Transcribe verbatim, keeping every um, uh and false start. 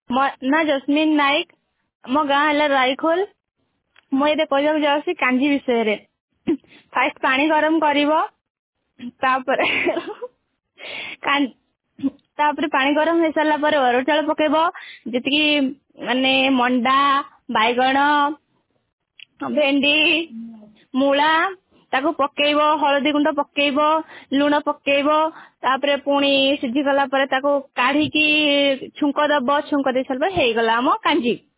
ମୋ ନା ଜସ୍ମିନ ନାୟକ। ମୋ ଗାଁ ହେଲା ରାଇଖୋଲ। ମୁଁ ଏବେ କହିବାକୁ ଯାଉଛି କାଞ୍ଜି ବିଷୟରେ। ଫାଷ୍ଟ ପାଣି ଗରମ କରିବ, ତାପରେ ତାପରେ ପାଣି ଗରମ ହେଇସାରିଲା ପରେ ଅରୁଆ ଚାଉଳ ପକେଇବ। ଯେତିକି ମାନେ ମଣ୍ଡା, ବାଇଗଣ, ଭେଣ୍ଡି, ମୂଳା ତାକୁ ପକେଇବ, ହଳଦୀ ଗୁଣ୍ଡ ପକେଇବ, ଲୁଣ ପକେଇବ। ତାପରେ ପୁଣି ସିଝି ଗଲା ପରେ ତାକୁ କାଢିକି ଛୁଙ୍କ ଦବ। ଛୁଙ୍କ ଦେଇ ସାରିଲା ପରେ ହେଇଗଲା ଆମ କାଞ୍ଜି।